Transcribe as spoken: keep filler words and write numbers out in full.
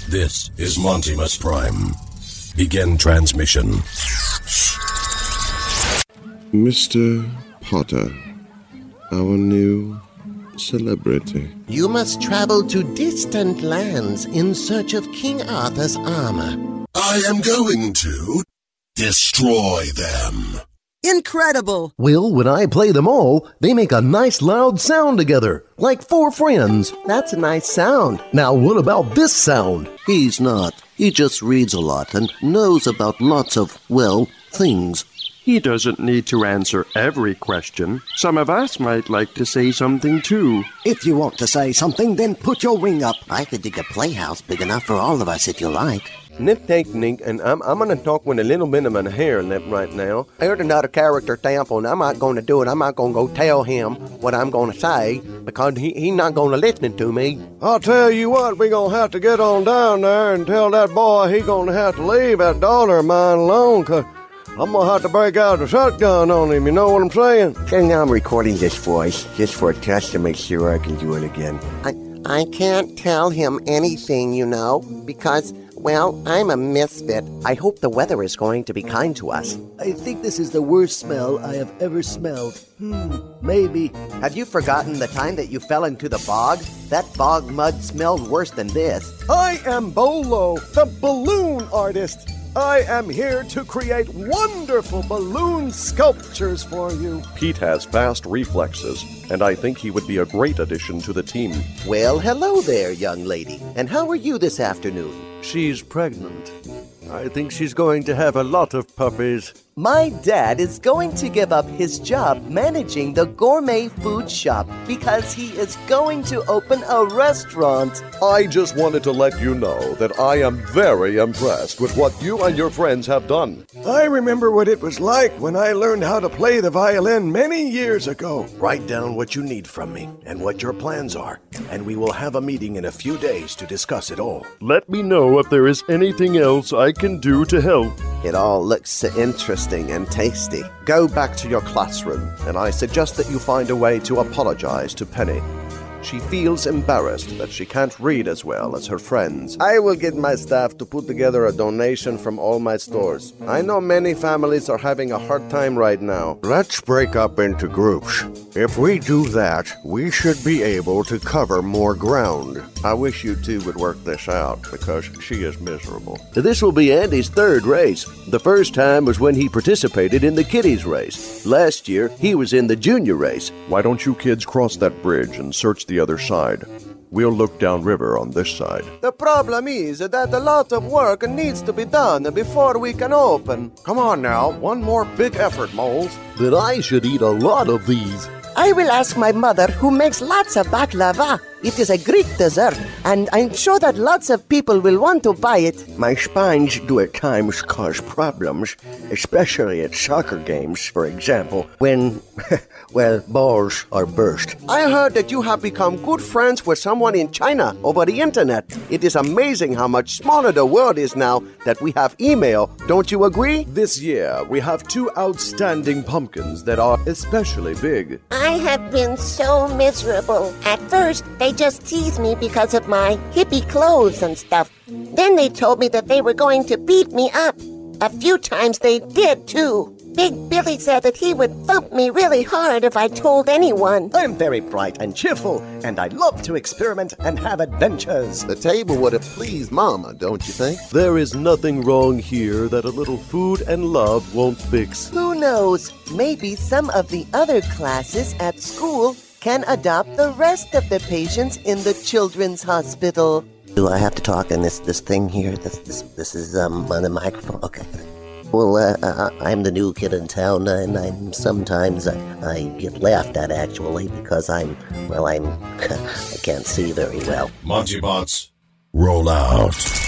This is Montimus Prime. Begin transmission. Mister Potter, our new celebrity. You must travel to distant lands in search of King Arthur's armor. I am going to destroy them. Incredible! Well, when I play them all, they make a nice loud sound together, like four friends. That's a nice sound. Now what about this sound? He's not. He just reads a lot and knows about lots of, well, things. He doesn't need to answer every question. Some of us might like to say something too. If you want to say something, then put your ring up. I could dig a playhouse big enough for all of us if you like. Nip take Nink, and I'm, I'm going to talk with a little bit of my hair lip right now. I heard another character sample, and I'm not going to do it. I'm not going to go tell him what I'm going to say, because he he not going to listen to me. I'll tell you what, we going to have to get on down there and tell that boy he going to have to leave that daughter of mine alone, because I'm going to have to break out the shotgun on him, you know what I'm saying? And I'm recording this voice just for a test to make sure I can do it again. I, I can't tell him anything, you know, because... well, I'm a misfit. I hope the weather is going to be kind to us. I think this is the worst smell I have ever smelled. Hmm, maybe. Have you forgotten the time that you fell into the bog? That bog mud smelled worse than this. I am Bolo, the balloon artist. I am here to create wonderful balloon sculptures for you. Pete has fast reflexes, and I think he would be a great addition to the team. Well, hello there, young lady. And how are you this afternoon? She's pregnant. I think she's going to have a lot of puppies. My dad is going to give up his job managing the gourmet food shop because he is going to open a restaurant. I just wanted to let you know that I am very impressed with what you and your friends have done. I remember what it was like when I learned how to play the violin many years ago. Write down what you need from me and what your plans are, and we will have a meeting in a few days to discuss it all. Let me know if there is anything else I can do to help. It all looks so interesting and tasty. Go back to your classroom, and I suggest that you find a way to apologize to Penny. She feels embarrassed that she can't read as well as her friends. I will get my staff to put together a donation from all my stores. I know many families are having a hard time right now. Let's break up into groups. If we do that, we should be able to cover more ground. I wish you two would work this out, because she is miserable. This will be Andy's third race. The first time was when he participated in the kiddies race. Last year, he was in the junior race. Why don't you kids cross that bridge and search the other side? We'll look downriver on this side. The problem is that a lot of work needs to be done before we can open. Come on now, one more big effort, moles. But I should eat a lot of these. I will ask my mother, who makes lots of baklava. It is a Greek dessert, and I'm sure that lots of people will want to buy it. My spines do at times cause problems, especially at soccer games, for example, when, well, balls are burst. I heard that you have become good friends with someone in China over the internet. It is amazing how much smaller the world is now that we have email. Don't you agree? This year, we have two outstanding pumpkins that are especially big. I have been so miserable. At first, they just teased me because of my hippie clothes and stuff. Then they told me that they were going to beat me up. A few times they did, too. Big Billy said that he would thump me really hard if I told anyone. I'm very bright and cheerful, and I love to experiment and have adventures. The table would have pleased Mama, don't you think? There is nothing wrong here that a little food and love won't fix. Who knows? Maybe some of the other classes at school can adopt the rest of the patients in the children's hospital. Do I have to talk in this this thing here? This this this is um on the microphone. Okay. Well, uh, uh, I'm the new kid in town, uh, and I'm sometimes I, I get laughed at actually because I'm well I'm I can't see very well. Monty Bots, roll out.